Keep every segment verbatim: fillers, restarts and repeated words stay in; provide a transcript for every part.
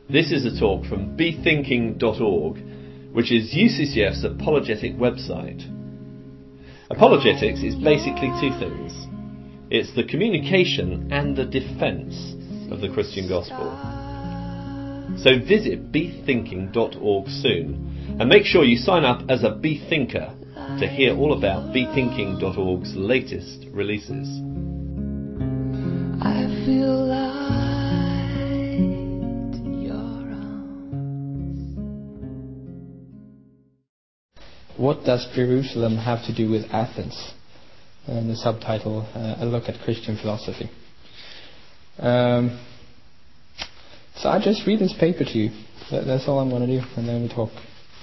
This is a talk from be thinking dot org, which is U C C F's apologetic website. Apologetics is basically two things. It's the communication and the defence of the Christian gospel. So visit be thinking dot org soon, and make sure you sign up as a Be Thinker to hear all about be thinking dot org's latest releases. I feel light in your arms. What does Jerusalem have to do with Athens? And the subtitle, uh, A Look at Christian Philosophy. Um, so I just read this paper to you. That, that's all I'm going to do, and then we talk.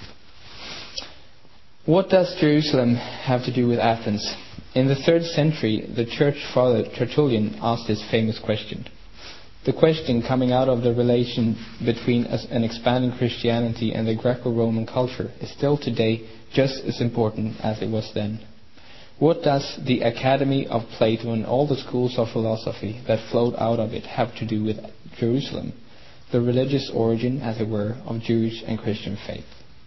What does Jerusalem have to do with Athens? In the third century, the church father Tertullian asked this famous question. The question coming out of the relation between an expanding Christianity and the Greco-Roman culture is still today just as important as it was then. What does the Academy of Plato and all the schools of philosophy that flowed out of it have to do with Jerusalem, the religious origin, as it were, of Jewish and Christian faith?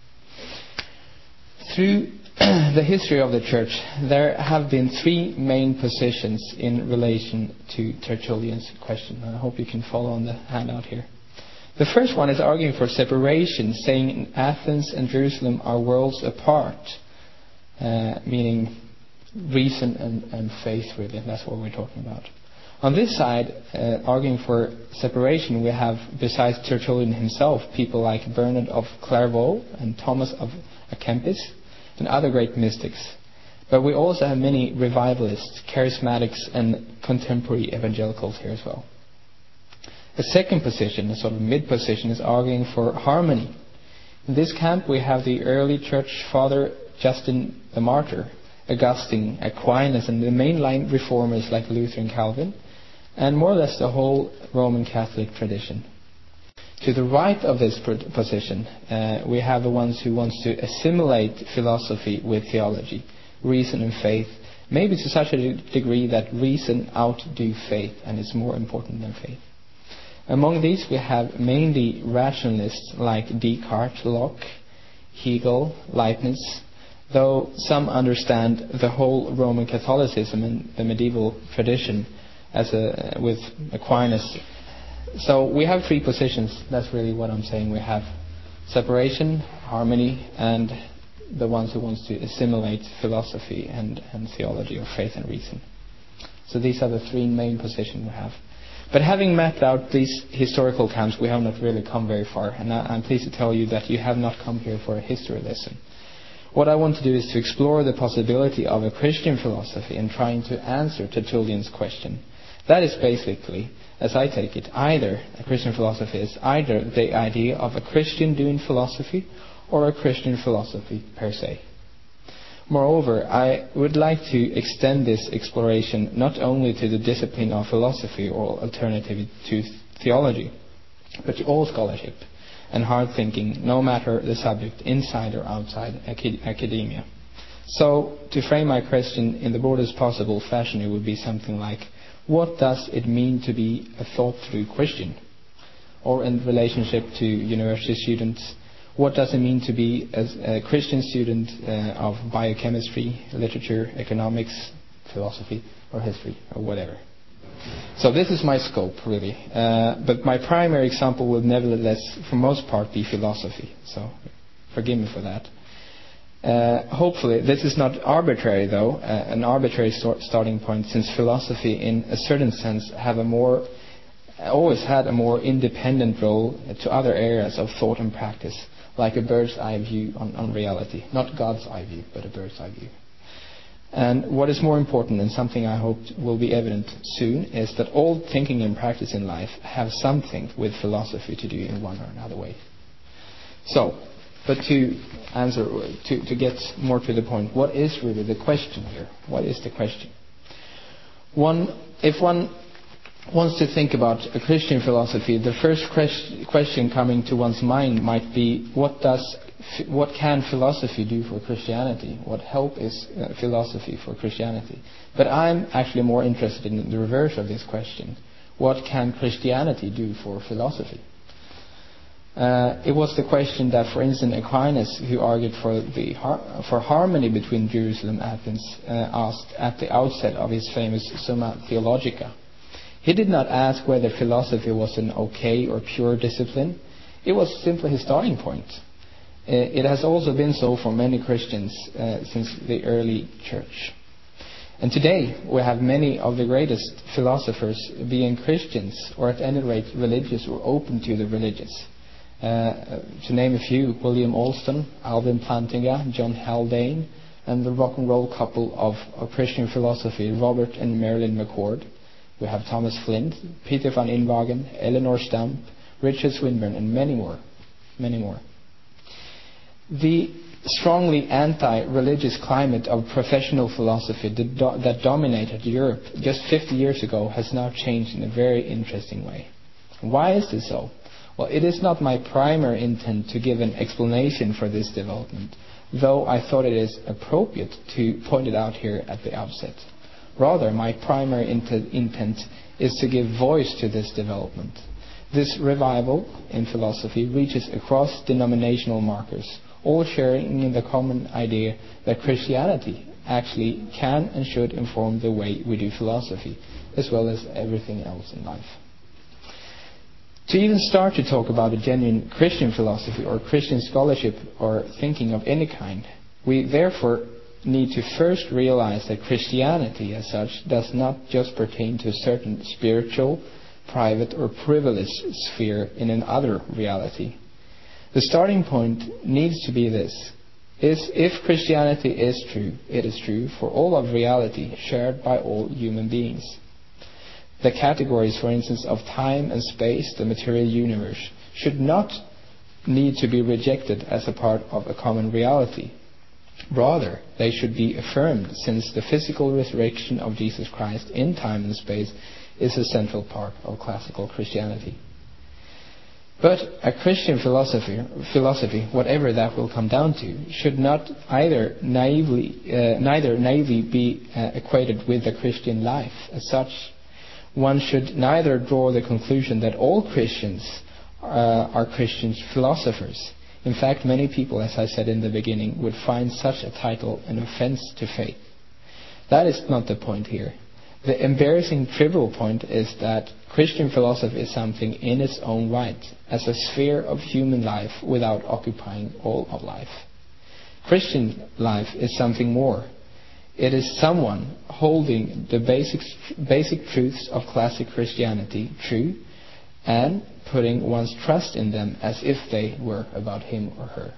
Through the history of the church, there have been three main positions in relation to Tertullian's question. I hope you can follow on the handout here. The first one is arguing for separation, saying Athens and Jerusalem are worlds apart, uh, meaning reason and, and faith, really. That's what we're talking about. On this side, uh, arguing for separation, we have, besides Tertullian himself, people like Bernard of Clairvaux and Thomas of A Kempis and other great mystics. But we also have many revivalists, charismatics and contemporary evangelicals here as well. The second position, a sort of mid-position, is arguing for harmony. In this camp we have the early church father Justin the Martyr, Augustine, Aquinas, and the mainline reformers like Luther and Calvin, and more or less the whole Roman Catholic tradition. To the right of this position, uh, we have the ones who want to assimilate philosophy with theology, reason and faith, maybe to such a degree that reason outdo faith and is more important than faith. Among these we have mainly rationalists like Descartes, Locke, Hegel, Leibniz, though some understand the whole Roman Catholicism and the medieval tradition as a, with Aquinas. So we have three positions. That's really what I'm saying. We have separation, harmony, and the ones who want to assimilate philosophy and, and theology, or faith and reason. So these are the three main positions we have. But having mapped out these historical camps, we have not really come very far. And I, I'm pleased to tell you that you have not come here for a history lesson. What I want to do is to explore the possibility of a Christian philosophy and trying to answer Tertullian's question. That is basically, as I take it, either a Christian philosophy is either the idea of a Christian doing philosophy or a Christian philosophy per se. Moreover, I would like to extend this exploration not only to the discipline of philosophy or alternative to theology, but to all scholarship and hard thinking, no matter the subject, inside or outside academia. So, to frame my question in the broadest possible fashion, it would be something like, what does it mean to be a thought-through Christian? Or in relationship to university students, what does it mean to be a Christian student uh, of biochemistry, literature, economics, philosophy, or history, or whatever? So this is my scope, really. Uh, but my primary example will nevertheless, for most part, be philosophy. So forgive me for that. Uh, hopefully, this is not arbitrary, though, uh, an arbitrary sort starting point, since philosophy, in a certain sense, have a more, always had a more independent role to other areas of thought and practice, like a bird's eye view on, on reality. Not God's eye view, but a bird's eye view. And what is more important, and something I hope will be evident soon, is that all thinking and practice in life have something with philosophy to do in one or another way. So, but to answer, to, to get more to the point, what is really the question here? What is the question? One, if one wants to think about a Christian philosophy, the first question coming to one's mind might be, what does, what can philosophy do for Christianity? What help is uh, philosophy for Christianity? But I'm actually more interested in the reverse of this question. What can Christianity do for philosophy? Uh, it was the question that, for instance, Aquinas, who argued for the har- for harmony between Jerusalem and Athens, uh, asked at the outset of his famous Summa Theologica. He did not ask whether philosophy was an okay or pure discipline. It was simply his starting point. Uh, it has also been so for many Christians uh, since the early church. And today we have many of the greatest philosophers being Christians, or at any rate religious or open to the religious. Uh, to name a few: William Alston, Alvin Plantinga, John Haldane, and the rock and roll couple of, of Christian philosophy, Robert and Marilyn McCord. We have Thomas Flint, Peter van Inwagen, Eleanor Stamp, Richard Swinburne, and many more. Many more. The strongly anti-religious climate of professional philosophy that, do- that dominated Europe just fifty years ago has now changed in a very interesting way. Why is this so? Well, it is not my primary intent to give an explanation for this development, though I thought it is appropriate to point it out here at the outset. Rather, my primary int- intent is to give voice to this development. This revival in philosophy reaches across denominational markers, all sharing in the common idea that Christianity actually can and should inform the way we do philosophy, as well as everything else in life. To even start to talk about a genuine Christian philosophy or Christian scholarship or thinking of any kind, we therefore need to first realize that Christianity as such does not just pertain to a certain spiritual, private or privileged sphere in another reality. The starting point needs to be this: is if Christianity is true, it is true for all of reality, shared by all human beings. The categories, for instance, of time and space, the material universe, should not need to be rejected as a part of a common reality. Rather, they should be affirmed, since the physical resurrection of Jesus Christ in time and space is a central part of classical Christianity. But a Christian philosophy, philosophy, whatever that will come down to, should not either naively, uh, neither naively be uh, equated with the Christian life as such. One should neither draw the conclusion that all Christians uh, are Christian philosophers. In fact, many people, as I said in the beginning, would find such a title an offense to faith. That is not the point here. The embarrassing trivial point is that Christian philosophy is something in its own right, as a sphere of human life without occupying all of life. Christian life is something more. It is someone holding the basic, basic truths of classic Christianity true and putting one's trust in them as if they were about him or her.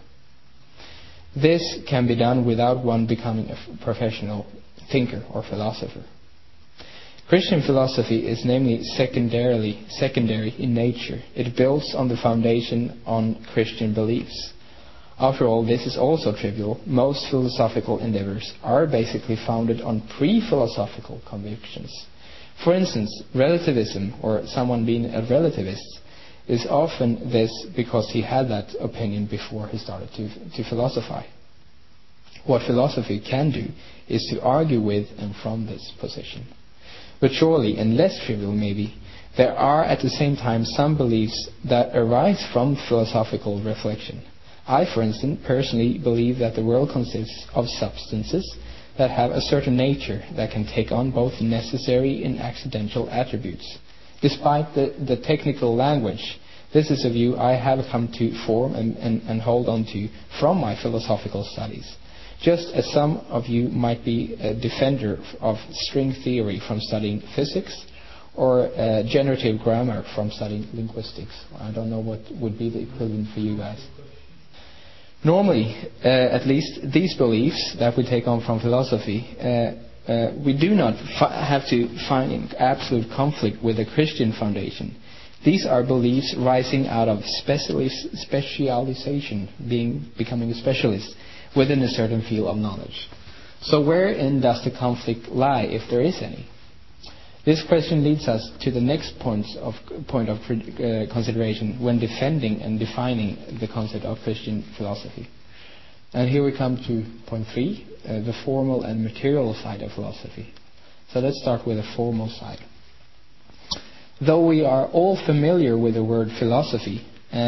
This can be done without one becoming a professional thinker or philosopher. Christian philosophy is namely secondarily secondary in nature. It builds on the foundation on Christian beliefs. After all, this is also trivial. Most philosophical endeavors are basically founded on pre-philosophical convictions. For instance, relativism, or someone being a relativist, is often this because he had that opinion before he started to, to philosophize. What philosophy can do is to argue with and from this position. But surely, and less trivial maybe, there are at the same time some beliefs that arise from philosophical reflection. I, for instance, personally believe that the world consists of substances that have a certain nature that can take on both necessary and accidental attributes. Despite the, the technical language, this is a view I have come to form and, and, and hold on to from my philosophical studies. Just as some of you might be a defender of string theory from studying physics, or uh, generative grammar from studying linguistics. I don't know what would be the equivalent for you guys. Normally, uh, at least, these beliefs that we take on from philosophy, uh, uh, we do not fi- have to find absolute conflict with the Christian foundation. These are beliefs rising out of specialis- specialization, being becoming a specialist within a certain field of knowledge. So wherein does the conflict lie, if there is any? This question leads us to the next point of, point of uh, consideration when defending and defining the concept of Christian philosophy. And here we come to point three, uh, the formal and material side of philosophy. So let's start with the formal side. Though we are all familiar with the word philosophy, uh,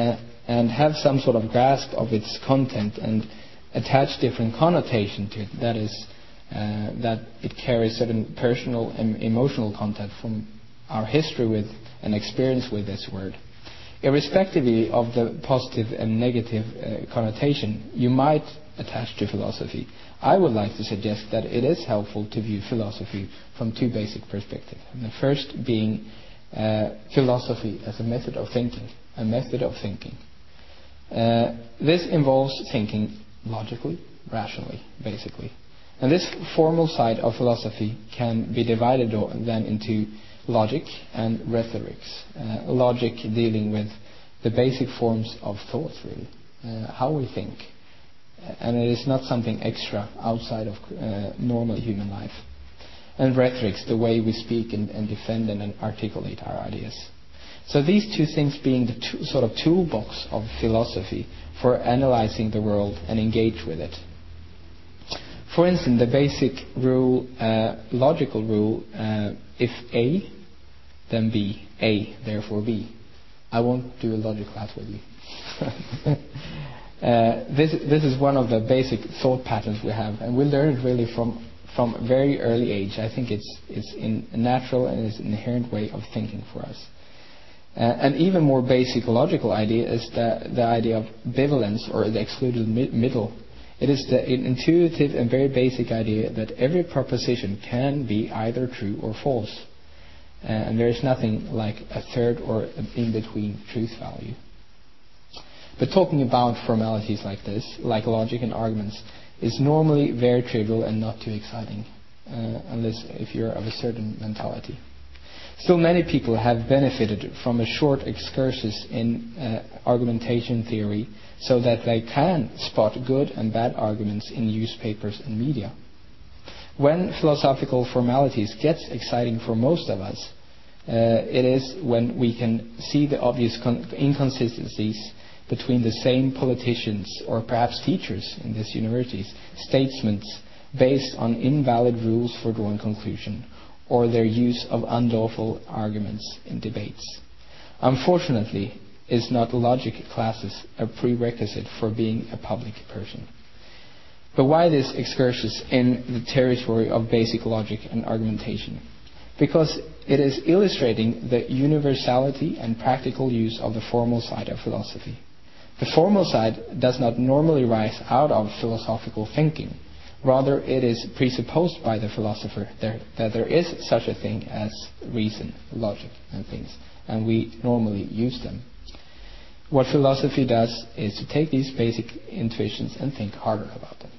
and have some sort of grasp of its content and attach different connotation to it. That is, uh, that it carries certain personal and emotional content from our history with and experience with this word. Irrespectively of the positive and negative uh, connotation you might attach to philosophy, I would like to suggest that it is helpful to view philosophy from two basic perspectives. And the first being uh, philosophy as a method of thinking, a method of thinking. Uh, this involves thinking logically, rationally, basically. And this formal side of philosophy can be divided then into logic and rhetorics. Uh, logic dealing with the basic forms of thoughts, really, uh, how we think. And it is not something extra outside of uh, normal human life. And rhetorics, the way we speak and, and defend and articulate our ideas. So these two things being the two, sort of toolbox of philosophy for analyzing the world and engage with it. For instance, the basic rule, uh, logical rule, uh, if A, then B, A, therefore B. I won't do a logic class with you. uh, this, this is one of the basic thought patterns we have, and we learn it really from from a very early age. I think it's it's in a natural and it's an inherent way of thinking for us. Uh, an even more basic logical idea is the, the idea of bivalence, or the excluded mi- middle. It is the intuitive and very basic idea that every proposition can be either true or false. Uh, and there is nothing like a third or in-between truth value. But talking about formalities like this, like logic and arguments, is normally very trivial and not too exciting, uh, unless if you're of a certain mentality. Still, many people have benefited from a short excursus in uh, argumentation theory, so that they can spot good and bad arguments in newspapers and media. When philosophical formalities gets exciting for most of us, uh, it is when we can see the obvious con- inconsistencies between the same politicians or perhaps teachers in these universities, statesmen, based on invalid rules for drawing conclusion, or their use of unlawful arguments in debates. Unfortunately, is not logic classes a prerequisite for being a public person? But why this excursus in the territory of basic logic and argumentation? Because it is illustrating the universality and practical use of the formal side of philosophy. The formal side does not normally rise out of philosophical thinking. Rather, it is presupposed by the philosopher there, that there is such a thing as reason, logic, and things, and we normally use them. What philosophy does is to take these basic intuitions and think harder about them.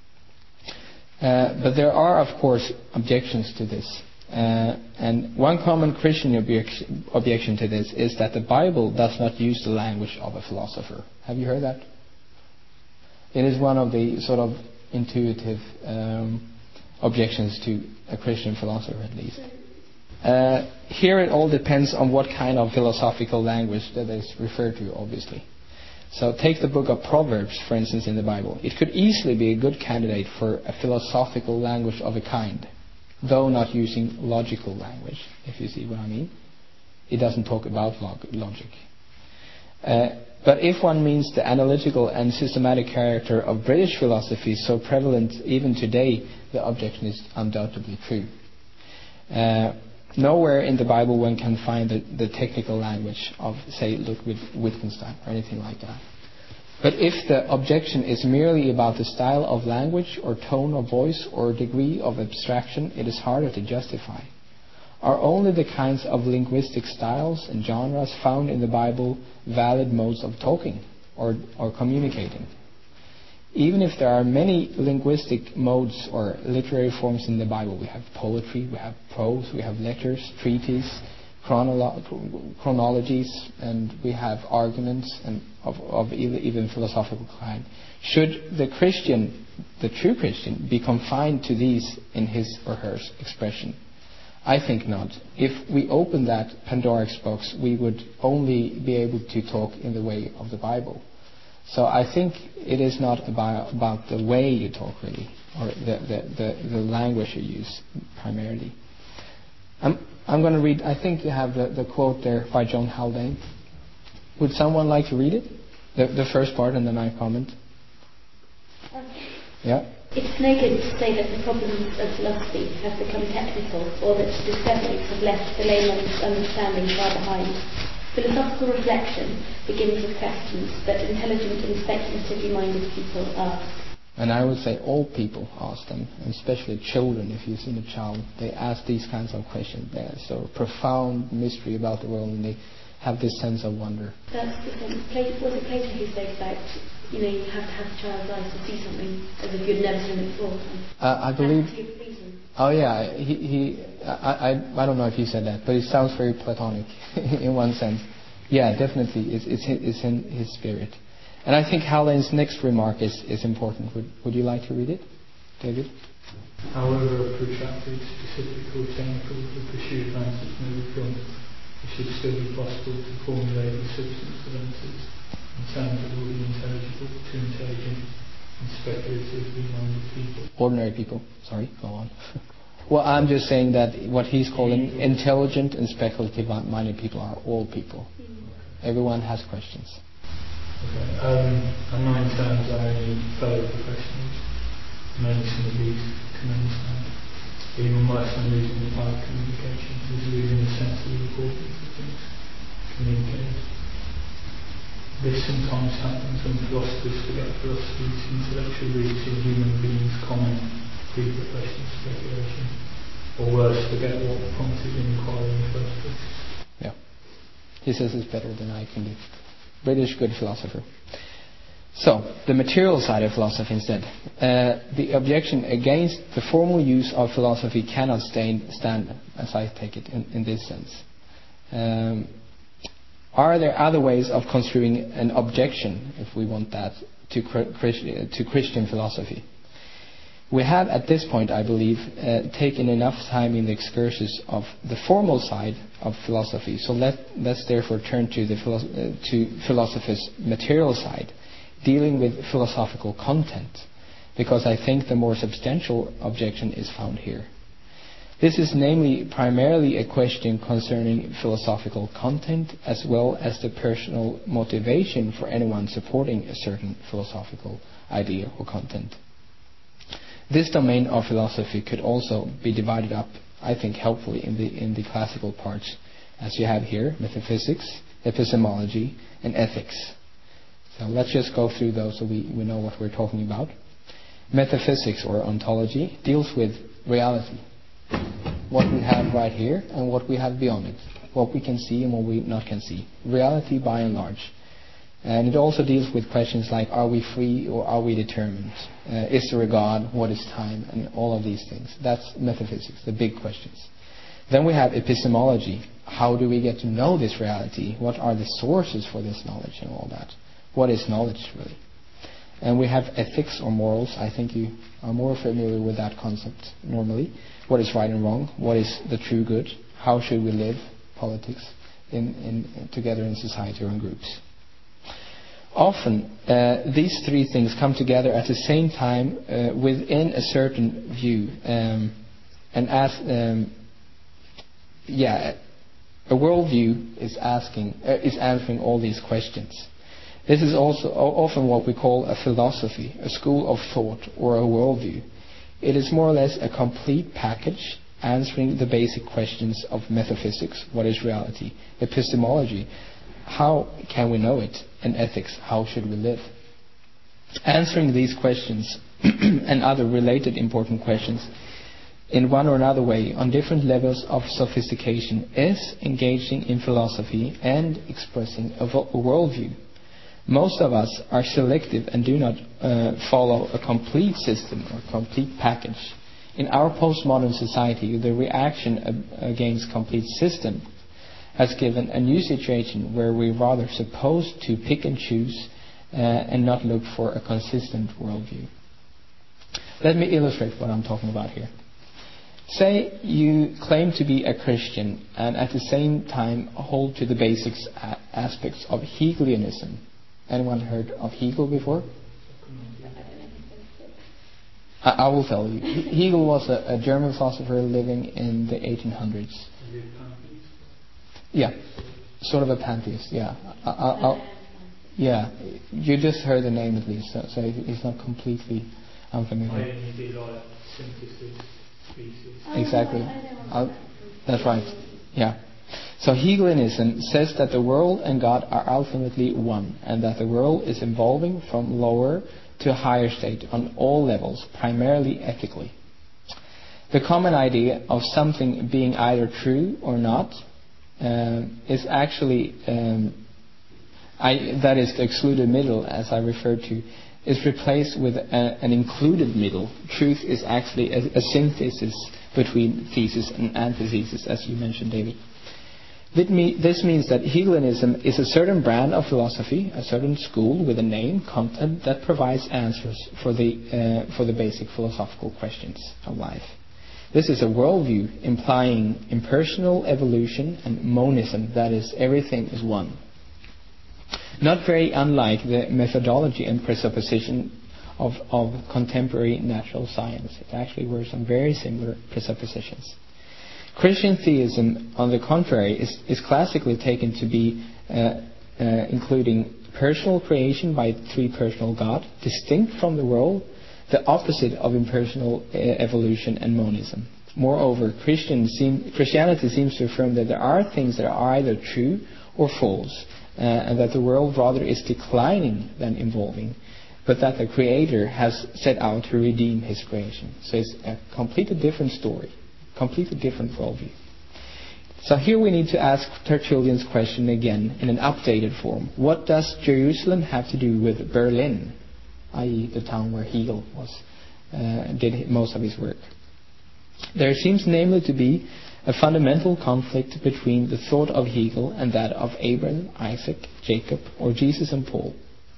Uh, but there are, of course, objections to this. Uh, and one common Christian objection, objection to this is that the Bible does not use the language of a philosopher. Have you heard that? It is one of the sort of intuitive um, objections to a Christian philosopher, at least. Uh, here it all depends on what kind of philosophical language that is referred to, obviously. So take the book of Proverbs, for instance, in the Bible. It could easily be a good candidate for a philosophical language of a kind, though not using logical language, if you see what I mean. It doesn't talk about log- logic. Uh, but if one means the analytical and systematic character of British philosophy so prevalent even today, the objection is undoubtedly true. Uh, nowhere in the Bible one can find the, the technical language of, say, Ludwig Wittgenstein or anything like that. But if the objection is merely about the style of language or tone of voice or degree of abstraction, it is harder to justify. Are only the kinds of linguistic styles and genres found in the Bible valid modes of talking or, or communicating? Even if there are many linguistic modes or literary forms in the Bible, we have poetry, we have prose, we have letters, treatises, chronolo- chronologies, and we have arguments and of, of even philosophical kind. Should the Christian, the true Christian, be confined to these in his or her expression? I think not. If we open that Pandora's box, we would only be able to talk in the way of the Bible. So I think it is not about, about the way you talk, really, or the, the, the, the language you use primarily. I'm, I'm going to read, I think you have the, the quote there by John Haldane. Would someone like to read it? The, the first part, and then I comment. Um, Yeah. It's no good to say that the problems of philosophy have become technical, or that discoveries have left the layman's understanding far behind. Philosophical reflection begins with questions that intelligent and speculatively minded people ask. And I would say all people ask them, and especially children. If you've seen a child, they ask these kinds of questions. There's so profound mystery about the world, and they have this sense of wonder. That's the thing. Plato, was it Plato who said about, you know, you have to have a child's eyes to see something as if you'd never seen it before? Uh, I believe. That's the reason. Oh yeah, he he. I, I I don't know if he said that, but it sounds very Platonic in one sense. Yeah, definitely, it's it's it's in his spirit. And I think Haldane's next remark is, is important. Would would you like to read it, David? However protracted, specific or technical the pursuit of answers may become, it should still be possible to formulate the substance of answers in terms that will be intelligible to intelligent and speculatively minded people. Ordinary people. Sorry, go on. Well, I'm just saying that what he's calling intelligent and speculative minded people are all people. Everyone has questions. Okay. Um, and nine terms are only fellow professionals, mainly some of these can understand. Even worse than losing the power of communication is losing the sense of the importance of things communicated. This sometimes happens when philosophers forget philosophy's intellectual roots in human beings' comment, pre-professional speculation, or worse, forget what prompted inquiry in the first place. Yeah. He says it's better than I can do. British good philosopher. So, the material side of philosophy instead. Uh, the objection against the formal use of philosophy cannot stand, stand as I take it, in, in this sense. Um, are there other ways of construing an objection, if we want that, to, to Christian philosophy? We have, at this point, I believe, uh, taken enough time in the excursus of the formal side of philosophy. So let, let's therefore turn to the philo- uh, to philosophy's material side, dealing with philosophical content, because I think the more substantial objection is found here. This is namely primarily a question concerning philosophical content as well as the personal motivation for anyone supporting a certain philosophical idea or content. This domain of philosophy could also be divided up, I think, helpfully in the in the classical parts, as you have here: metaphysics, epistemology, and ethics. So let's just go through those so we, we know what we're talking about. Metaphysics, or ontology, deals with reality, what we have right here and what we have beyond it, what we can see and what we not can see. Reality by and large. And it also deals with questions like, are we free or are we determined? Uh, is there a God? What is time? And all of these things. That's metaphysics, the big questions. Then we have epistemology. How do we get to know this reality? What are the sources for this knowledge and all that? What is knowledge, really? And we have ethics or morals. I think you are more familiar with that concept normally. What is right and wrong? What is the true good? How should we live? Politics in, in, together in society or in groups. Often, uh, these three things come together at the same time uh, within a certain view, um, and as um, yeah, a worldview is asking uh, is answering all these questions. This is also often what we call a philosophy, a school of thought, or a worldview. It is more or less a complete package answering the basic questions of metaphysics: what is reality? Epistemology: how can we know it? And ethics: how should we live? Answering these questions and other related important questions in one or another way on different levels of sophistication is engaging in philosophy and expressing a, vo- a worldview. Most of us are selective and do not uh, follow a complete system or complete package. In our postmodern society, the reaction ab- against complete system has given a new situation where we're rather supposed to pick and choose uh, and not look for a consistent worldview. Let me illustrate what I'm talking about here. Say you claim to be a Christian and at the same time hold to the basic a- aspects of Hegelianism. Anyone heard of Hegel before? I, I will tell you. Hegel was a, a German philosopher living in the eighteen hundreds. Yeah, sort of a pantheist, yeah. I, I, I'll, Yeah, you just heard the name at least, so, so he's not completely unfamiliar. I only did like synthesis, species. Exactly. I'll, that's right. Yeah. So Hegelianism says that the world and God are ultimately one, and that the world is evolving from lower to a higher state on all levels, primarily ethically. The common idea of something being either true or not uh, is actually, um, I, that is the excluded middle, as I referred to, is replaced with a, an included middle. Truth is actually a, a synthesis between thesis and antithesis, as you mentioned, David. This means that Hegelianism is a certain brand of philosophy, a certain school with a name, content that provides answers for the uh, for the basic philosophical questions of life. This is a worldview implying impersonal evolution and monism, that is, everything is one. Not very unlike the methodology and presupposition of, of contemporary natural science. It actually were some very similar presuppositions. Christian theism, on the contrary, is, is classically taken to be uh, uh, including personal creation by three personal God, distinct from the world, the opposite of impersonal uh, evolution and monism. Moreover, Christian seem, Christianity seems to affirm that there are things that are either true or false, uh, and that the world rather is declining than evolving, but that the Creator has set out to redeem His creation. So it's a completely different story. Completely different worldview. So here we need to ask Tertullian's question again in an updated form. What does Jerusalem have to do with Berlin, that is the town where Hegel was, uh, did most of his work? There seems namely to be a fundamental conflict between the thought of Hegel and that of Abraham, Isaac, Jacob, or Jesus and Paul.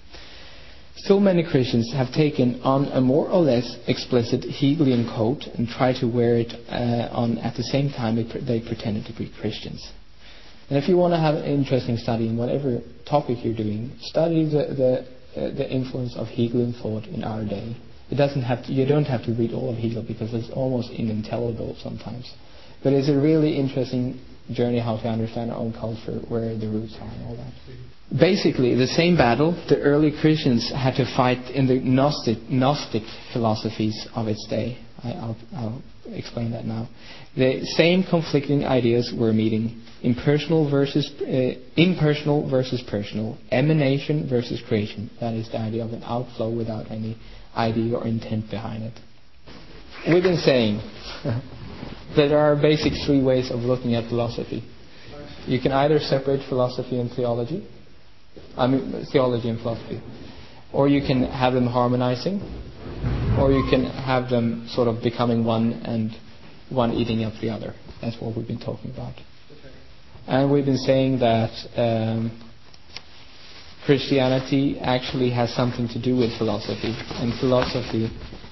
Still many Christians have taken on a more or less explicit Hegelian coat and tried to wear it uh, on at the same time they pretended to be Christians. And if you want to have an interesting study in whatever topic you're doing, study the the, uh, the influence of Hegelian thought in our day. It doesn't have to, you don't have to read all of Hegel because it's almost unintelligible sometimes. But it's a really interesting journey how to understand our own culture, where the roots are and all that. Basically, the same battle the early Christians had to fight in the Gnostic, Gnostic philosophies of its day. I, I'll, I'll explain that now. The same conflicting ideas were meeting: impersonal versus uh, impersonal versus personal, emanation versus creation. That is the idea of an outflow without any idea or intent behind it. We've been saying that there are basic three ways of looking at philosophy. You can either separate philosophy and theology. I mean, theology and philosophy. Or you can have them harmonizing, or you can have them sort of becoming one and one eating up the other. That's what we've been talking about. And we've been saying that um, Christianity actually has something to do with philosophy. And philosophy,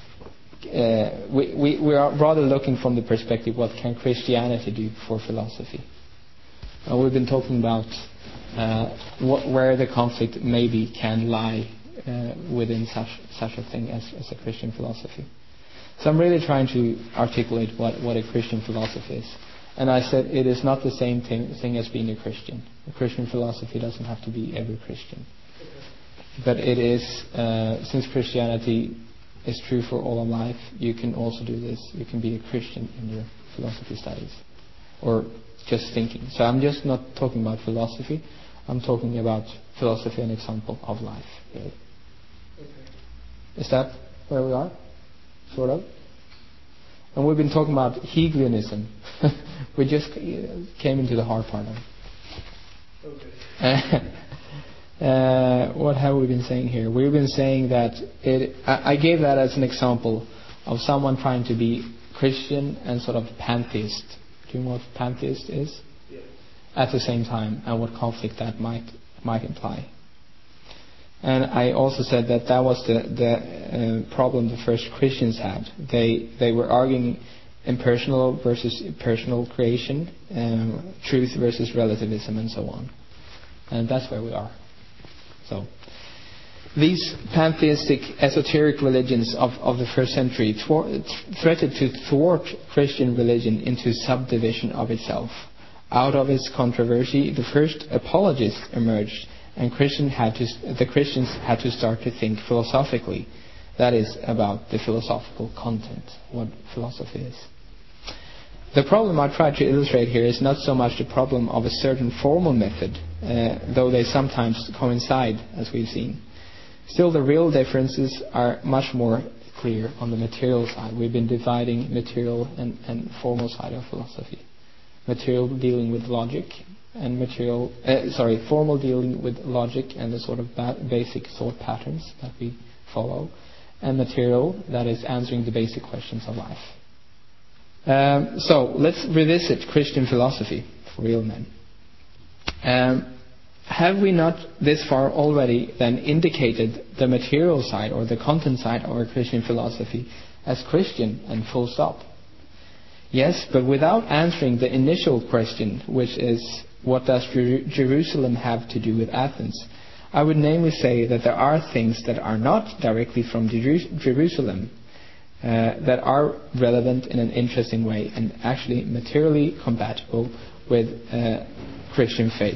uh, we, we, we are rather looking from the perspective, what can Christianity do for philosophy? Uh, we've been talking about uh, what, where the conflict maybe can lie uh, within such such a thing as, as a Christian philosophy. So I'm really trying to articulate what, what a Christian philosophy is. And I said it is not the same thing, thing as being a Christian. A Christian philosophy doesn't have to be every Christian. But it is, uh, since Christianity is true for all of life, you can also do this. You can be a Christian in your philosophy studies. Or just thinking. So I'm just not talking about philosophy. I'm talking about philosophy and example of life. Really. Okay. Is that where we are? Sort of. And we've been talking about Hegelianism. We just came into the hard part of it. Okay. uh, what have we been saying here? We've been saying that it. I, I gave that as an example of someone trying to be Christian and sort of pantheist. Do you know what pantheist is? Yeah. At the same time, and what conflict that might might imply. And I also said that that was the the uh, problem the first Christians had. They they were arguing impersonal versus personal creation, um, truth versus relativism, and so on. And that's where we are. So these pantheistic esoteric religions of, of the first century thwart, threatened to thwart Christian religion into subdivision of itself. Out of its controversy, the first apologists emerged, and Christian had to, the Christians had to start to think philosophically. That is, about the philosophical content, what philosophy is. The problem I try to illustrate here is not so much the problem of a certain formal method, uh, though they sometimes coincide, as we've seen. Still, the real differences are much more clear on the material side. We've been dividing material and, and formal side of philosophy. Material dealing with logic, and material, uh, sorry, formal dealing with logic and the sort of ba- basic thought patterns that we follow, and material, that is answering the basic questions of life. Um, so let's revisit Christian philosophy for real men. Um, have we not this far already then indicated the material side or the content side of our Christian philosophy as Christian and full stop? Yes, but without answering the initial question, which is, what does Jer- Jerusalem have to do with Athens? I would namely say that there are things that are not directly from Jer- Jerusalem uh, that are relevant in an interesting way and actually materially compatible with uh, Christian faith.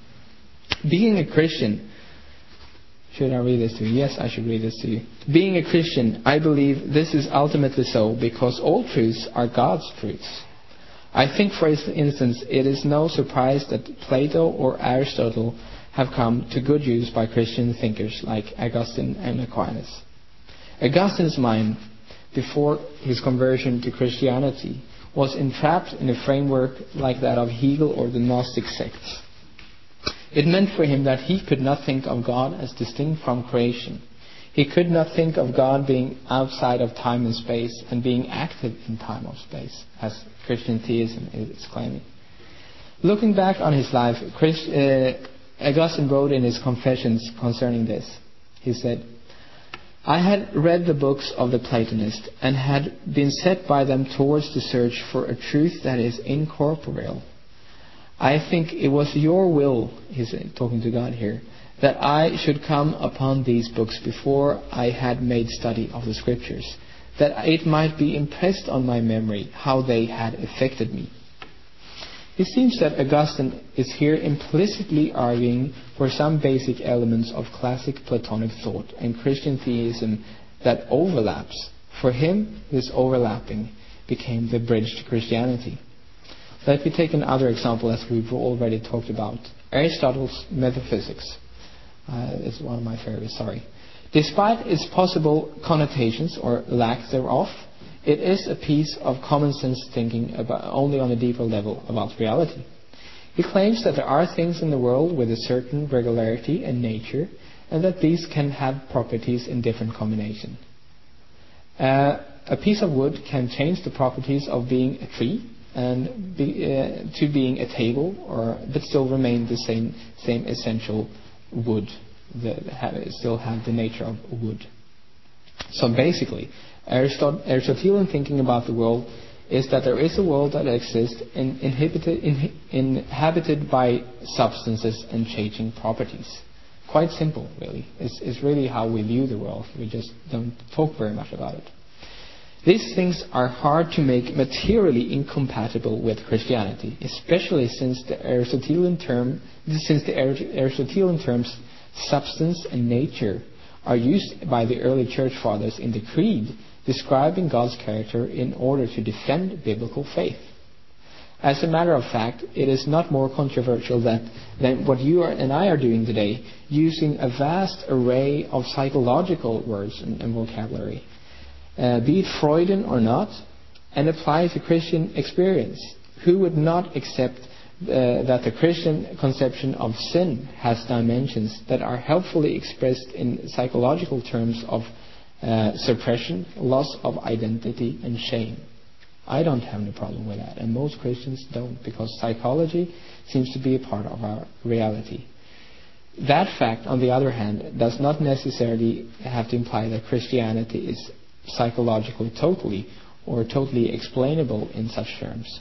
Being a Christian, should I read this to you? Yes, I should read this to you. Being a Christian, I believe this is ultimately so because all truths are God's truths. I think, for instance, it is no surprise that Plato or Aristotle have come to good use by Christian thinkers like Augustine and Aquinas. Augustine's mind, before his conversion to Christianity, was entrapped in a framework like that of Hegel or the Gnostic sects. It meant for him that he could not think of God as distinct from creation. He could not think of God being outside of time and space and being active in time or space, as Christian theism is claiming. Looking back on his life, Christ, uh, Augustine wrote in his Confessions concerning this. He said, I had read the books of the Platonists and had been set by them towards the search for a truth that is incorporeal. I think it was your will, he's talking to God here, that I should come upon these books before I had made study of the Scriptures, that it might be impressed on my memory how they had affected me. It seems that Augustine is here implicitly arguing for some basic elements of classic Platonic thought and Christian theism that overlaps. For him, this overlapping became the bridge to Christianity. Let me take another example, as we've already talked about. Aristotle's Metaphysics. Uh, it's one of my favorites, sorry. Despite its possible connotations or lack thereof, it is a piece of common sense thinking about, only on a deeper level about reality. He claims that there are things in the world with a certain regularity and nature, and that these can have properties in different combination. Uh, a piece of wood can change the properties of being a tree and be, uh, to being a table, or but still remain the same same essential wood. The, have, still have the nature of wood. So basically, Aristot- Aristotelian thinking about the world is that there is a world that exists in, inhibited, in, inhabited by substances and changing properties. Quite simple, really. It's, it's really how we view the world. We just don't talk very much about it. These things are hard to make materially incompatible with Christianity, especially since the Aristotelian term, since the Aristotelian terms substance and nature are used by the early church fathers in the Creed, describing God's character in order to defend biblical faith. As a matter of fact, it is not more controversial that, than what you are, and I are doing today, using a vast array of psychological words and, and vocabulary, uh, be it Freudian or not, and apply to Christian experience. Who would not accept uh, that the Christian conception of sin has dimensions that are helpfully expressed in psychological terms of uh, suppression, loss of identity, and shame? I don't have any problem with that, and most Christians don't, because psychology seems to be a part of our reality. That fact, on the other hand, does not necessarily have to imply that Christianity is psychologically totally or totally explainable in such terms.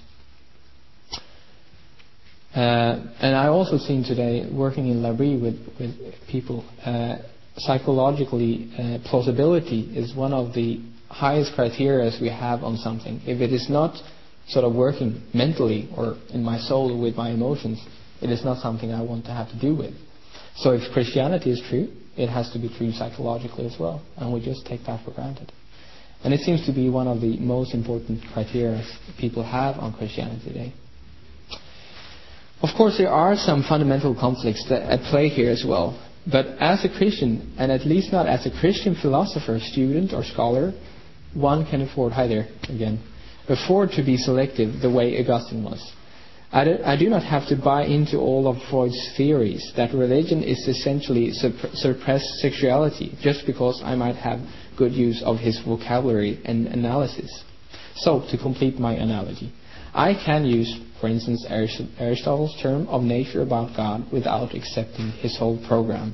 Uh, and I also seen today, working in L'Abri with, with people, uh, psychologically uh, plausibility is one of the highest criteria we have on something. If it is not sort of working mentally or in my soul with my emotions, it is not something I want to have to do with. So if Christianity is true, it has to be true psychologically as well, and we just take that for granted. And it seems to be one of the most important criteria people have on Christianity today. Of course, there are some fundamental conflicts that at play here as well. But as a Christian, and at least not as a Christian philosopher, student, or scholar, one can afford, hi there again, afford to be selective the way Augustine was. I do, I do not have to buy into all of Freud's theories that religion is essentially supp- suppressed sexuality just because I might have good use of his vocabulary and analysis. So, to complete my analogy, I can use, for instance, Aristotle's term of nature about God without accepting his whole program.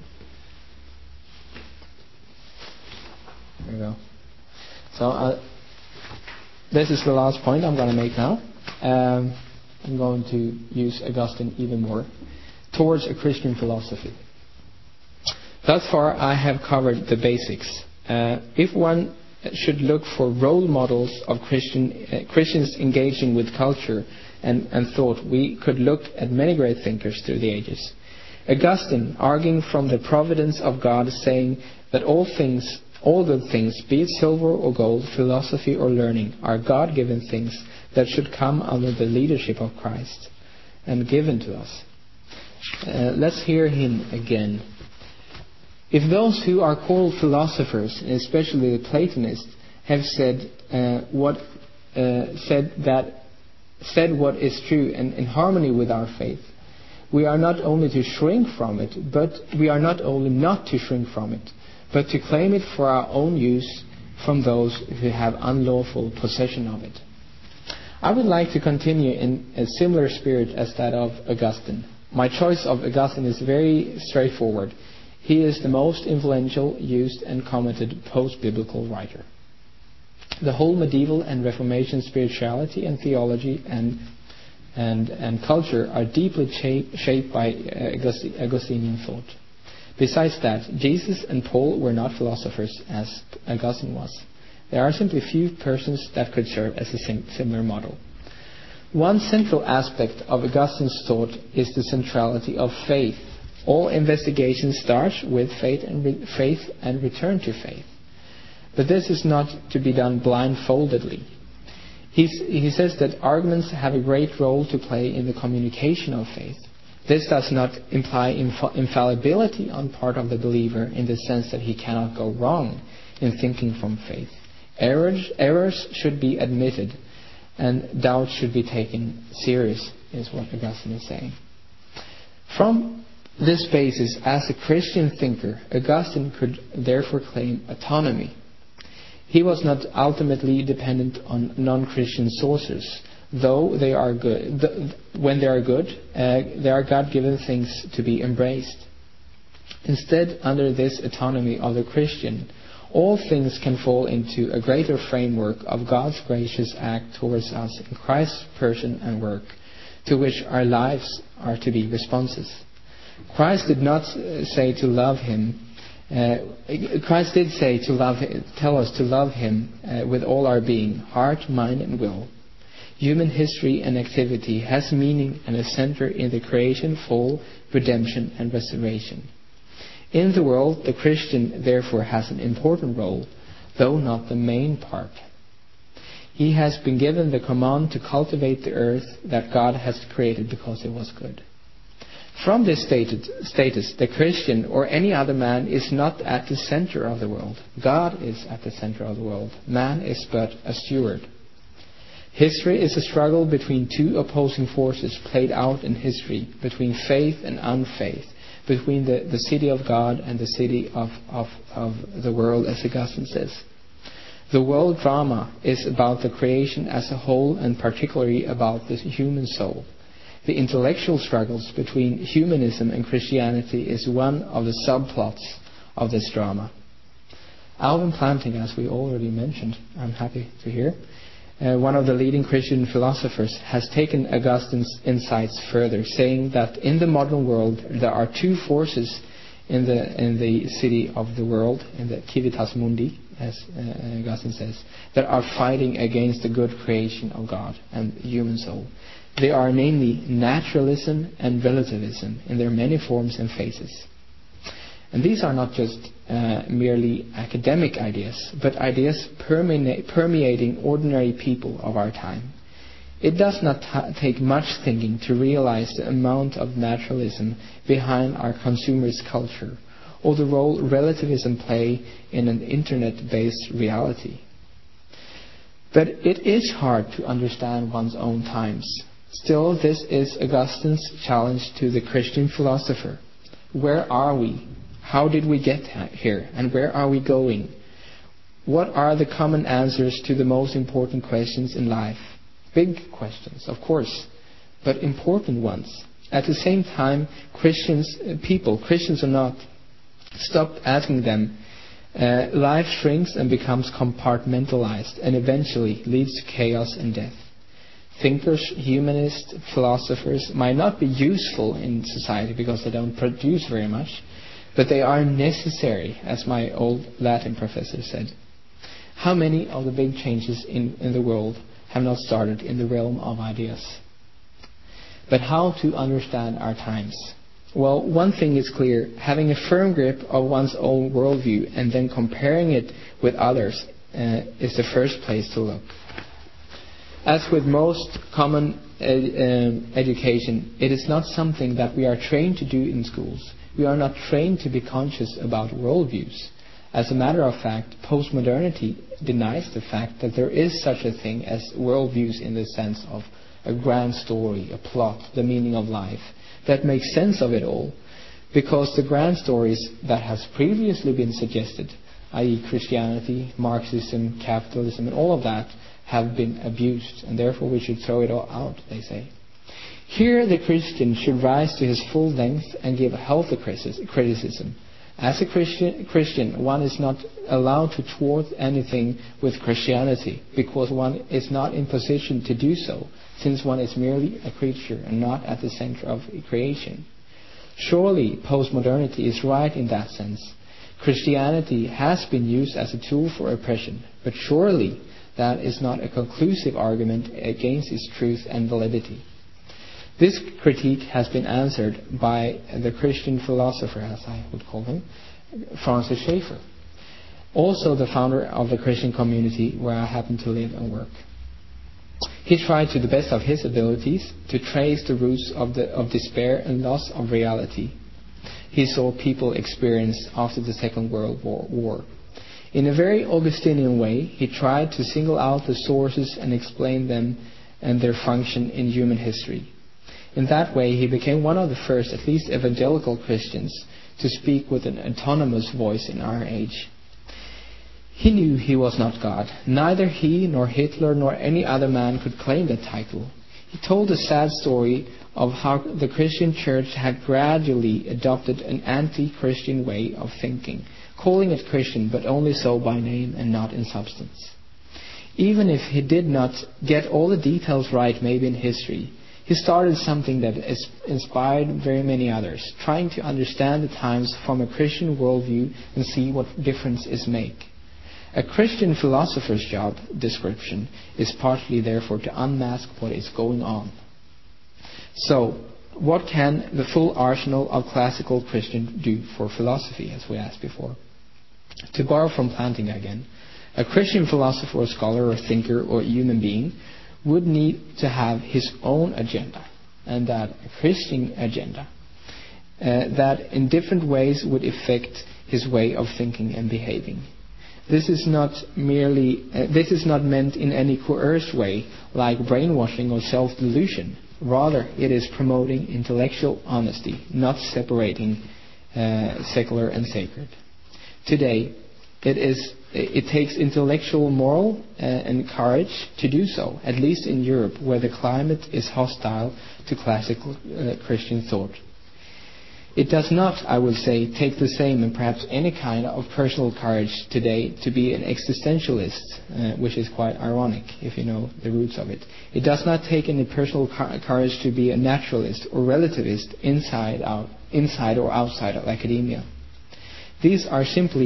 There we go. So, uh, this is the last point I'm going to make now. Um, I'm going to use Augustine even more towards a Christian philosophy. Thus far, I have covered the basics. Uh, if one should look for role models of Christian uh, Christians engaging with culture and, and thought, we could look at many great thinkers through the ages. Augustine, arguing from the providence of God, saying that all things, all good things, be it silver or gold, philosophy or learning, are God-given things that should come under the leadership of Christ and given to us. Uh, let's hear him again. If those who are called philosophers, and especially the Platonists, have said uh, what uh, said that said what is true and in harmony with our faith, we are not only to shrink from it, but we are not only not to shrink from it, but to claim it for our own use from those who have unlawful possession of it. I would like to continue in a similar spirit as that of Augustine. My choice of Augustine is very straightforward. He is the most influential, used and commented post-biblical writer. The whole medieval and Reformation spirituality and theology and and, and culture are deeply shaped, shaped by Augustinian thought. Besides that, Jesus and Paul were not philosophers as Augustine was. There are simply few persons that could serve as a sim- similar model. One central aspect of Augustine's thought is the centrality of faith. All investigation starts with faith and, re- faith and return to faith. But this is not to be done blindfoldedly. He's, he says that arguments have a great role to play in the communication of faith. This does not imply inf- infallibility on part of the believer in the sense that he cannot go wrong in thinking from faith. Errors, errors should be admitted and doubts should be taken serious, is what Augustine is saying. From this basis, as a Christian thinker, Augustine could therefore claim autonomy. He was not ultimately dependent on non-Christian sources, though they are good. Th- when they are good, uh, they are God-given things to be embraced. Instead, under this autonomy of the Christian, all things can fall into a greater framework of God's gracious act towards us in Christ's person and work, to which our lives are to be responses. Christ did not say to love Him. Uh, Christ did say to love, tell us to love Him uh, with all our being, heart, mind, and will. Human history and activity has meaning and a center in the creation, fall, redemption, and restoration. In the world, the Christian therefore has an important role, though not the main part. He has been given the command to cultivate the earth that God has created because it was good. From this status, the Christian or any other man is not at the center of the world. God is at the center of the world. Man is but a steward. History is a struggle between two opposing forces played out in history, between faith and unfaith, between the, the city of God and the city of, of, of the world, as Augustine says. The world drama is about the creation as a whole and particularly about the human soul. The intellectual struggles between humanism and Christianity is one of the subplots of this drama. Alvin Planting, as we already mentioned, I'm happy to hear, uh, one of the leading Christian philosophers, has taken Augustine's insights further, saying that in the modern world there are two forces in the in the city of the world, in the civitas mundi, as uh, Augustine says, that are fighting against the good creation of God and the human soul. They are namely naturalism and relativism in their many forms and phases. And these are not just uh, merely academic ideas, but ideas permea- permeating ordinary people of our time. It does not t- take much thinking to realize the amount of naturalism behind our consumerist culture, or the role relativism play in an internet-based reality. But it is hard to understand one's own times. Still, this is Augustine's challenge to the Christian philosopher. Where are we? How did we get here? And where are we going? What are the common answers to the most important questions in life? Big questions, of course, but important ones. At the same time, Christians, people, Christians or not, stop asking them. Uh, life shrinks and becomes compartmentalized and eventually leads to chaos and death. Thinkers, humanists, philosophers might not be useful in society because they don't produce very much, but they are necessary, as my old Latin professor said. How many of the big changes in, in the world have not started in the realm of ideas? But how to understand our times? Well, one thing is clear. Having a firm grip of one's own worldview and then comparing it with others uh, is the first place to look. As with most common ed- um, education, it is not something that we are trained to do in schools. We are not trained to be conscious about worldviews. As a matter of fact, postmodernity denies the fact that there is such a thing as worldviews in the sense of a grand story, a plot, the meaning of life, that makes sense of it all. Because the grand stories that has previously been suggested, that is Christianity, Marxism, capitalism, and all of that, have been abused, and therefore we should throw it all out, they say. Here the Christian should rise to his full length and give healthy criticism. As a Christian, Christian, one is not allowed to thwart anything with Christianity, because one is not in position to do so, since one is merely a creature and not at the center of creation. Surely postmodernity is right in that sense. Christianity has been used as a tool for oppression, but surely that is not a conclusive argument against its truth and validity. This critique has been answered by the Christian philosopher, as I would call him, Francis Schaeffer, also the founder of the Christian community where I happen to live and work. He tried to the best of his abilities to trace the roots of, the, of despair and loss of reality he saw people experience after the Second World War. In a very Augustinian way, he tried to single out the sources and explain them and their function in human history. In that way, he became one of the first, at least evangelical Christians, to speak with an autonomous voice in our age. He knew he was not God. Neither he, nor Hitler, nor any other man could claim that title. He told a sad story of how the Christian church had gradually adopted an anti-Christian way of thinking, calling it Christian, but only so by name and not in substance. Even if he did not get all the details right, maybe in history, he started something that inspired very many others, trying to understand the times from a Christian worldview and see what differences make. A Christian philosopher's job description is partly therefore to unmask what is going on. So, what can the full arsenal of classical Christian do for philosophy, as we asked before? To borrow from Plantinga again, a Christian philosopher or scholar or thinker or human being would need to have his own agenda, and that a Christian agenda, uh, that in different ways would affect his way of thinking and behaving. This is not merely, uh, this is not meant in any coerced way, like brainwashing or self-delusion. Rather, it is promoting intellectual honesty, not separating uh, secular and sacred. Today, it is it takes intellectual, moral, uh, and courage to do so, at least in Europe, where the climate is hostile to classical uh, Christian thought. It does not, I would say, take the same and perhaps any kind of personal courage today to be an existentialist, uh, which is quite ironic if you know the roots of it. It does not take any personal courage to be a naturalist or relativist inside out, inside or outside of academia. These are simply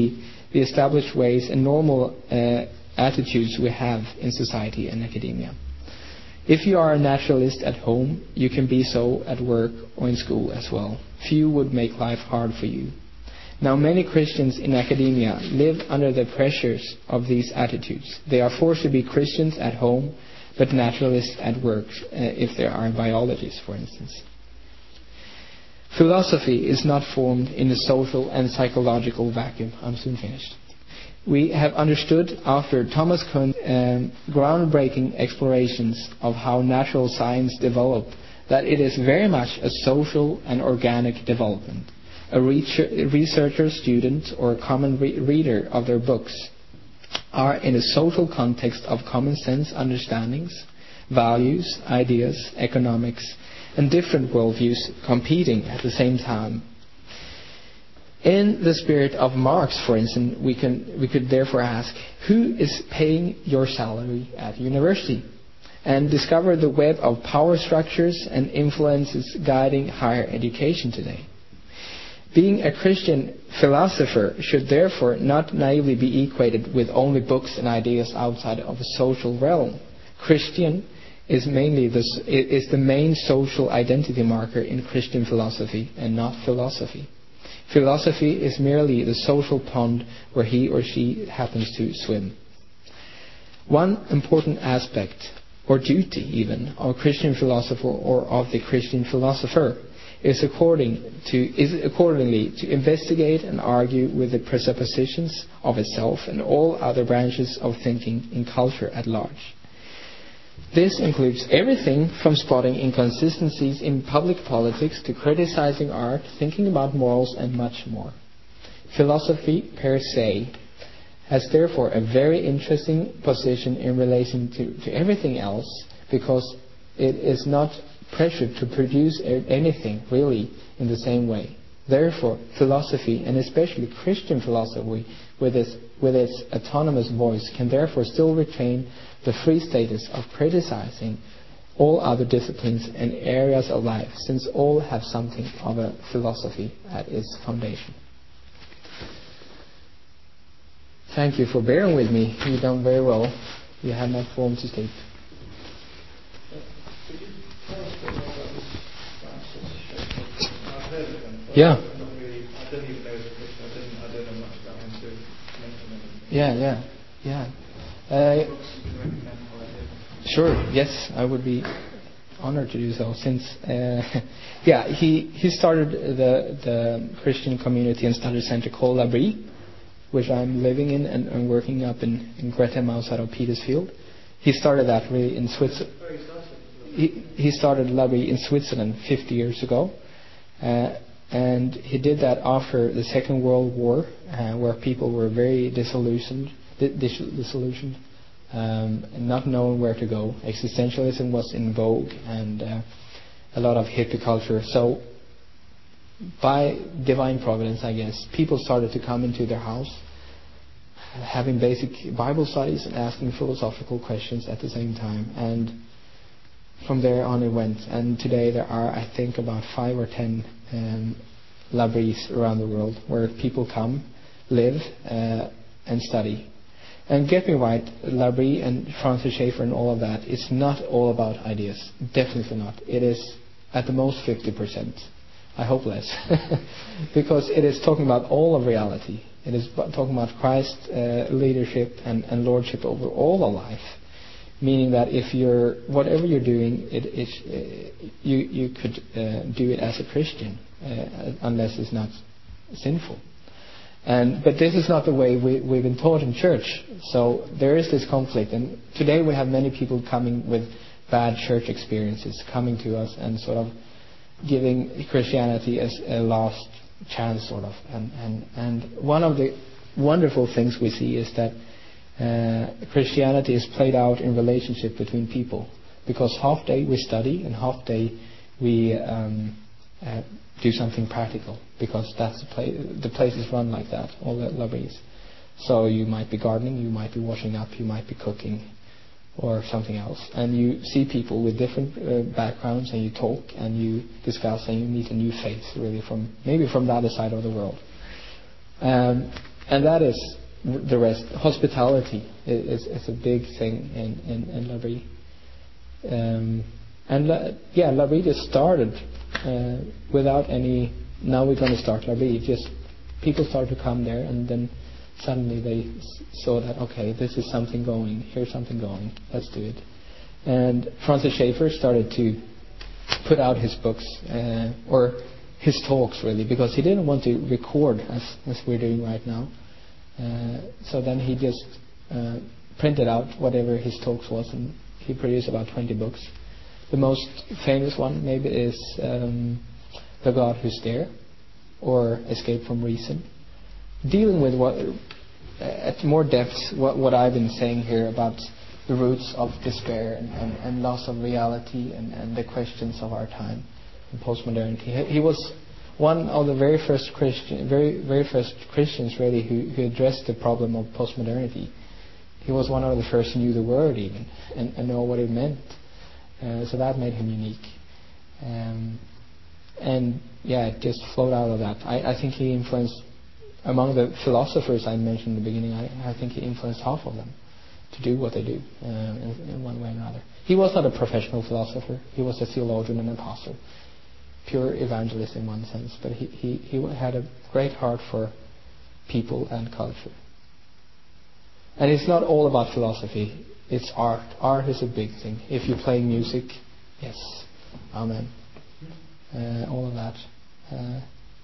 the established ways and normal uh, attitudes we have in society and academia. If you are a naturalist at home, you can be so at work or in school as well. Few would make life hard for you. Now, many Christians in academia live under the pressures of these attitudes. They are forced to be Christians at home, but naturalists at work, uh, if they are biologists, for instance. Philosophy is not formed in a social and psychological vacuum. I'm soon finished. We have understood after Thomas Kuhn's um, groundbreaking explorations of how natural science developed that it is very much a social and organic development. A researcher, student, or a common re- reader of their books are in a social context of common sense understandings, values, ideas, economics, and different worldviews competing at the same time. In the spirit of Marx, for instance, we can we could therefore ask, who is paying your salary at university? And discover the web of power structures and influences guiding higher education today. Being a Christian philosopher should therefore not naively be equated with only books and ideas outside of a social realm. Christian is mainly the, is the main social identity marker in Christian philosophy and not philosophy. Philosophy is merely the social pond where he or she happens to swim. One important aspect, or duty even, of Christian philosopher or of the Christian philosopher is according to is accordingly to investigate and argue with the presuppositions of itself and all other branches of thinking in culture at large. This includes everything from spotting inconsistencies in public politics to criticizing art, thinking about morals, and much more. Philosophy per se has therefore a very interesting position in relation to, to everything else, because it is not pressured to produce anything really in the same way. Therefore, philosophy, and especially Christian philosophy with its, with its autonomous voice, can therefore still retain the free status of criticizing all other disciplines and areas of life, since all have something of a philosophy at its foundation. Thank you for bearing with me. You've done very well. You have not fallen to sleep. Yeah. Yeah, yeah, yeah. Uh, sure. Yes, I would be honored to do so. Since, uh, yeah, he he started the the Christian community and study center called L'Abri, which I'm living in and, and working up in in Grethem outside of Petersfield. He started that really in Switzerland. He he started L'Abri in Switzerland fifty years ago. Uh, And he did that after the Second World War, uh, where people were very disillusioned, dis- disillusioned, um, and not knowing where to go. Existentialism was in vogue, and uh, a lot of hippie culture. So, by divine providence, I guess, people started to come into their house, having basic Bible studies and asking philosophical questions at the same time. And from there on it went. And today there are, I think, about five or ten um, L'Abris around the world where people come, live, uh, and study. And get me right, L'Abri and Francis Schaeffer and all of that, it's not all about ideas. Definitely not. It is at the most fifty percent. I hope less. Because it is talking about all of reality. It is talking about Christ's uh, leadership and, and lordship over all of life. Meaning that if you're, whatever you're doing, it, it, uh, you, you could uh, do it as a Christian, uh, unless it's not sinful. And but this is not the way we, we've been taught in church. So there is this conflict. And today we have many people coming with bad church experiences, coming to us and sort of giving Christianity as a last chance, sort of. And, and, and one of the wonderful things we see is that Uh, Christianity is played out in relationship between people, because half day we study and half day we um, uh, do something practical, because that's the, play, the place is run like that, all the L'Abris. So you might be gardening, you might be washing up, you might be cooking or something else, and you see people with different uh, backgrounds, and you talk and you discuss and you meet a new faith, really, from maybe from the other side of the world. Um, and that is the rest. Hospitality is, is a big thing in, in, in L'Abri. Um, and La, yeah, L'Abri just started uh, without any, now we're going to start L'Abri. Just people started to come there, and then suddenly they saw that, okay, this is something going, here's something going, let's do it. And Francis Schaeffer started to put out his books, uh, or his talks really, because he didn't want to record as, as we're doing right now. Uh, so then he just uh, printed out whatever his talks was, and he produced about twenty books. The most famous one maybe is um, The God Who's There, or Escape from Reason, dealing with what at more depth what, what I've been saying here about the roots of despair and, and, and loss of reality and, and the questions of our time in postmodernity. He, he was one of the very first Christian, very very first Christians really who, who addressed the problem of postmodernity. He was one of the first who knew the word even and, and know what it meant. Uh, so that made him unique. Um, and yeah, it just flowed out of that. I, I think he influenced, among the philosophers I mentioned in the beginning, I, I think he influenced half of them to do what they do uh, in, in one way or another. He was not a professional philosopher. He was a theologian and an apostle, pure evangelist in one sense. But he, he, he had a great heart for people and culture. And it's not all about philosophy. It's art. Art is a big thing. If you play music, yes, amen. Uh, all of that. Uh,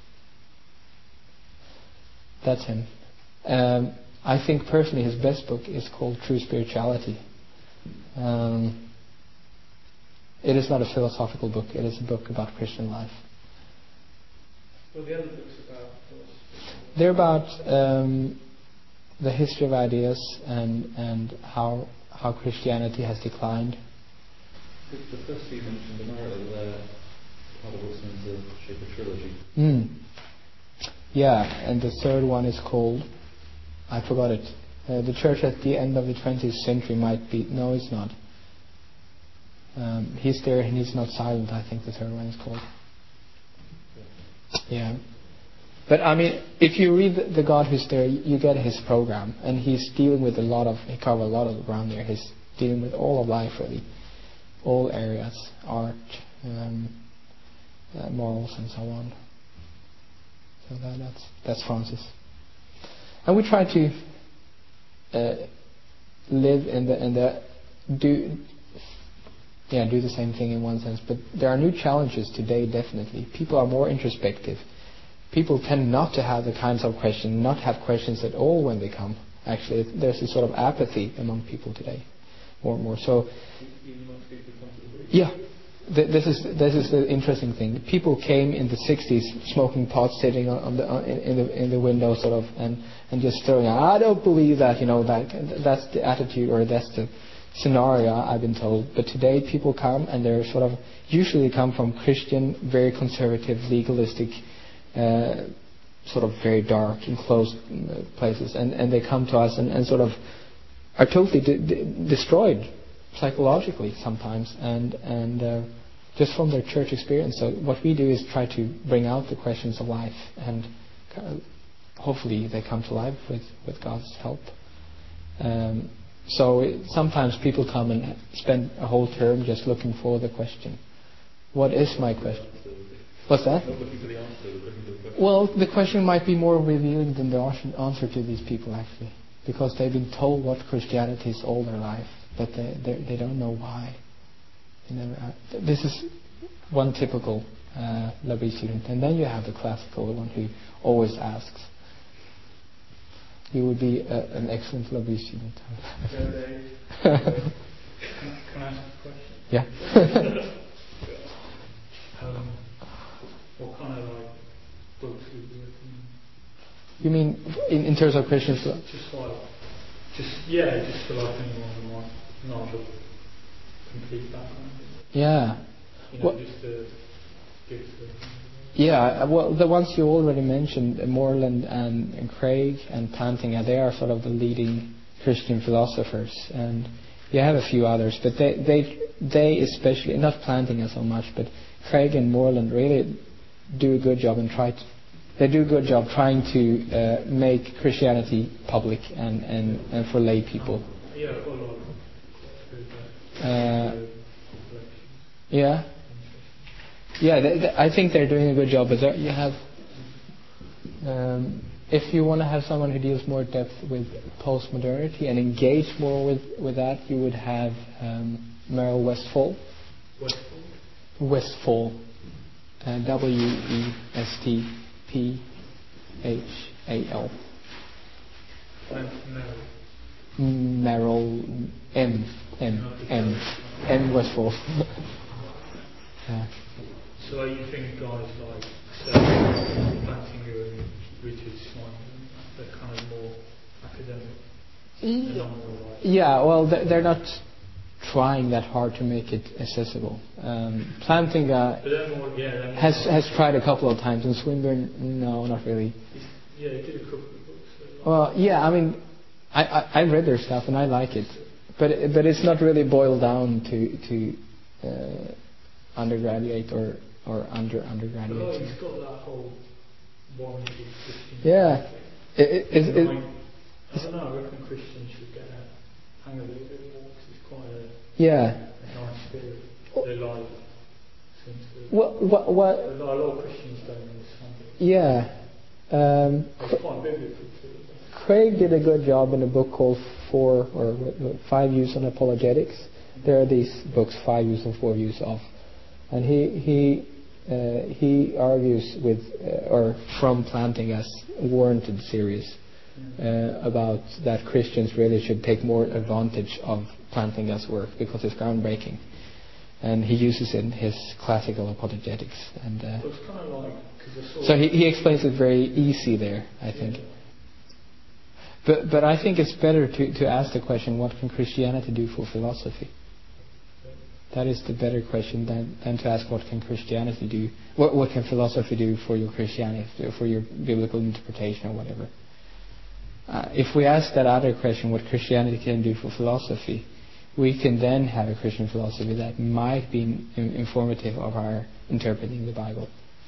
that's him. Um, I think personally his best book is called True Spirituality. Um, it is not a philosophical book. It is a book about Christian life. What are the other books about? They're about um, the history of ideas and and how how Christianity has declined. The, the first two you mentioned, the narrative there, part of what's known as the Schaeffer trilogy. Mm. Yeah, and the third one is called, I forgot it. Uh, the church at the end of the twentieth century might be, no, it's not. Um, he's there and he's not silent, I think the third one is called. Yeah. But I mean, if you read the, the God Who's There, you get his program, and he's dealing with a lot of, he covers a lot of ground there. He's dealing with all of life really, all areas, art, um, uh, morals, and so on. So that, that's that's Francis. And we try to uh, live in the in the do yeah do the same thing in one sense. But there are new challenges today. Definitely, people are more introspective. People tend not to have the kinds of questions, not have questions at all when they come. Actually, there's a sort of apathy among people today, more and more. So, yeah, th- this is this is the interesting thing. People came in the sixties smoking pot, sitting on the on, in the in the window, sort of, and, and just throwing out, I don't believe that, you know, that that's the attitude or that's the scenario I've been told. But today, people come and they're sort of usually come from Christian, very conservative, legalistic. Uh, sort of very dark, enclosed uh, places, and, and they come to us and, and sort of are totally de- de- destroyed psychologically sometimes, and and uh, just from their church experience. So what we do is try to bring out the questions of life, and uh, hopefully they come to life with, with God's help. Um, so it, sometimes people come and spend a whole term just looking for the question. What is my question? What's that? Not looking for the answer, but looking for the question. Well, the question might be more revealing than the answer to these people, actually, because they've been told what Christianity is all their life, but they they, they don't know why. They never have. This is one typical uh, L'Abri student, and then you have the classical, the one who always asks. You would be a, an excellent L'Abri student. Can, can I ask a question? Yeah. um, What kind of like books would you recommend? You mean in, in terms of Christian Just, just like, just yeah, just for like anyone who might not have a complete background. Yeah. You know, Well, just to give the. Yeah, well, the ones you already mentioned, Moreland and, and Craig and Plantinga, they are sort of the leading Christian philosophers, and you have a few others, but they they they especially, not Plantinga so much, but Craig and Moreland really do a good job and try to they do a good job trying to uh, make Christianity public and, and, and for lay people. Yeah, I've got a lot of Uh, yeah, yeah. They, they, I think they're doing a good job. But there you have, um, if you want to have someone who deals more depth with postmodernity and engage more with, with that, you would have um, Merrill Westphal. Westphal. Westphal. Uh, W E S T P H A L. Merrill. Merrill M M M M Westphal. Yeah. So are you think guys like Plantinga and Richard Simon, they're kind of more academic? They're not more like Yeah, well, they're not trying that hard to make it accessible. Um, Plantinga but they're more, yeah, they're more has like, has tried a couple of times, and Swinburne, no, not really. yeah, he did a couple of books. So like, Well, yeah, I mean, I, I I read their stuff and I like it, but it, but it's not really boiled down to to uh, undergraduate or or under but like, undergraduate. he's got that whole warranted Christian. Yeah, it, it, it, And it, like, I don't know, I reckon Christians should get a hang of it a bit more because it's quite a, yeah. a nice spirit. They like, seems to, What what what? a lot a lot of Christians don't understand it. Yeah. Um, It's quite biblical too. Craig did a good job in a book called Four or Five Views on Apologetics. There are these books, Five Views and Four Views of, and he he uh, he argues with uh, or from Plantinga's warranted series uh, about that Christians really should take more advantage of Plantinga's work because it's groundbreaking, and he uses it in his classical apologetics. And uh, So it's kind of like, cause it's sort so of, he he explains it very easy there, I think. But but I think it's better to, to ask the question, what can Christianity do for philosophy? That is the better question than, than to ask what can Christianity do, what what can philosophy do for your Christianity, for your biblical interpretation or whatever. Uh, if we ask that other question, what Christianity can do for philosophy, we can then have a Christian philosophy that might be in, informative of our interpreting the Bible.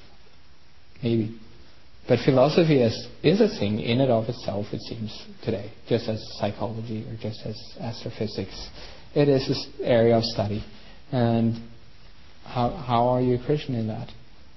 Maybe. But philosophy is, is a thing in and of itself, it seems, today, just as psychology or just as astrophysics. It is an area of study. And how how are you a Christian in that?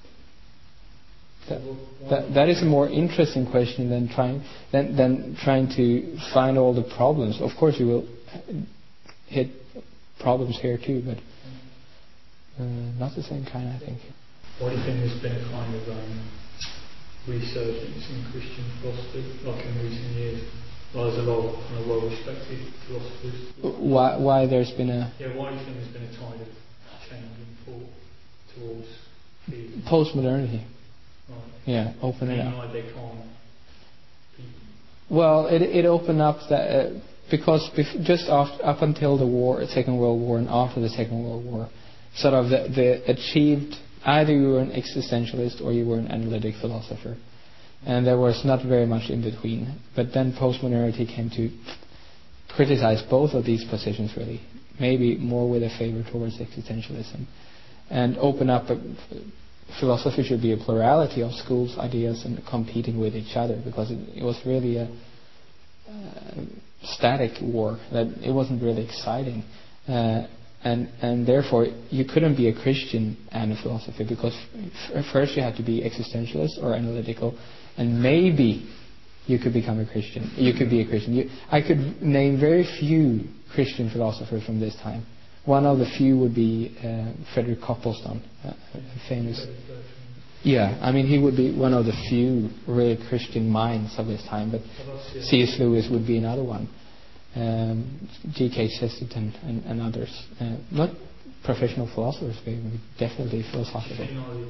That, that, that is a more interesting question than trying than, than trying to find all the problems. Of course, you will hit problems here too, but uh, not the same kind, I think. what do you think there's been a kind of um, resurgence in Christian philosophy, like in recent years? Well, there's a lot of kind of well-respected philosophers. Why, why there's been a Yeah, why do you think there's been a tide of change in thought towards the postmodernity? right? Yeah, open it Meaning up. like they can't be, Well, it it opened up that uh, because bef- just after, up until the war, Second World War, and after the Second World War, sort of the, the achieved either you were an existentialist or you were an analytic philosopher, and there was not very much in between. But then postmodernity came to criticize both of these positions, really, maybe more with a favor towards existentialism, and open up a, philosophy should be a plurality of schools, ideas, and competing with each other, because it, it was really a uh, static war, that it wasn't really exciting. Uh, and and therefore you couldn't be a Christian and a philosopher, because f- first you had to be existentialist or analytical, and maybe you could become a Christian. You could be a Christian. You, I could name very few Christian philosophers from this time. One of the few would be uh, Frederick Copleston, uh, a famous. Yeah, I mean he would be one of the few really Christian minds of his time. But C S Lewis would be another one. Um, G K Chesterton and, and others. Uh, not professional philosophers, but definitely philosophical.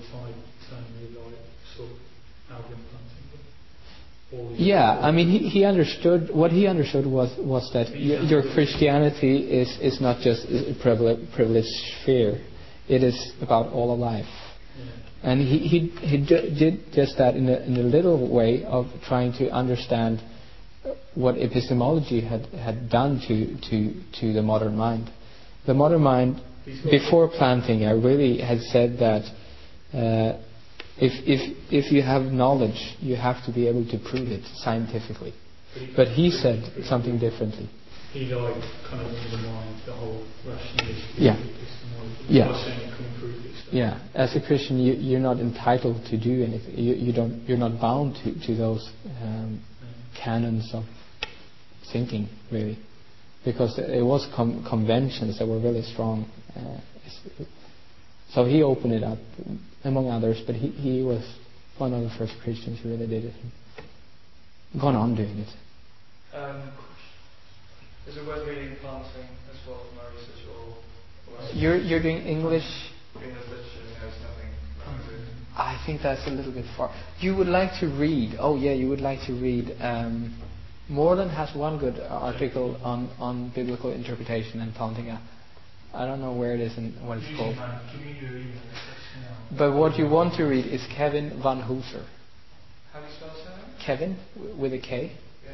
Yeah, I mean, he, he understood, what he understood was, was that your, your Christianity is, is not just a privileged, privileged sphere, it is about all of life. And he, he, he did just that in a, in a little way of trying to understand what epistemology had, had done to, to, to the modern mind. The modern mind, before Plantinga, really had said that uh, If if if you have knowledge, you have to be able to prove it scientifically. But he said something differently. He like kind of undermined the whole rationalistic Yeah. epistemology. Yeah. By saying it couldn't prove it. So. Yeah, as a Christian, you, you're not entitled to do anything. You, you don't. You're not bound to to those um, canons of thinking, really, because it was com- conventions that were really strong. Uh, so he opened it up, among others. But he he was one of the first Christians who really did it. And gone on doing it. Um, is it worth reading Planting as well from our research, or, or You're you're doing English. English literature? You know, it's nothing. nothing to- I think that's a little bit far. You would like to read. Oh yeah, you would like to read. Um, Moreland has one good article on, on biblical interpretation and Planting. I don't know where it is and what it's called. Give me your email address now. But what you want to read is Kevin van Hooser. How do you spell that? Kevin w- with a K. Yeah.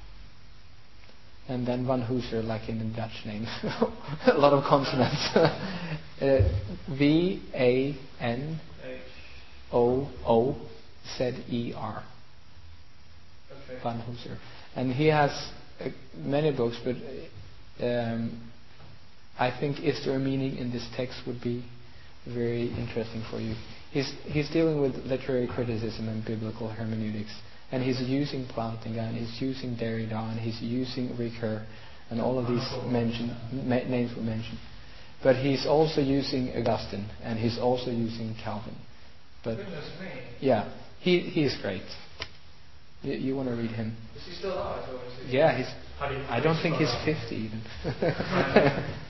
And then Van Hooser, like in the Dutch name. A lot of consonants. uh, V A N H. O O Z E R. Okay. Van Hooser. And he has uh, many books, but um, I think Is There a Meaning in This Text would be very interesting for you. He's he's dealing with literary criticism and biblical hermeneutics, and he's using Plantinga, and he's using Derrida, and he's using Ricoeur, and all of these mentioned ma- names were mentioned. But he's also using Augustine, and he's also using Calvin. But Goodness me. yeah, he he is great. You, you want to read him? Is he still alive? Or is he Yeah, he's. How do you I don't think he's spell fifty even. that?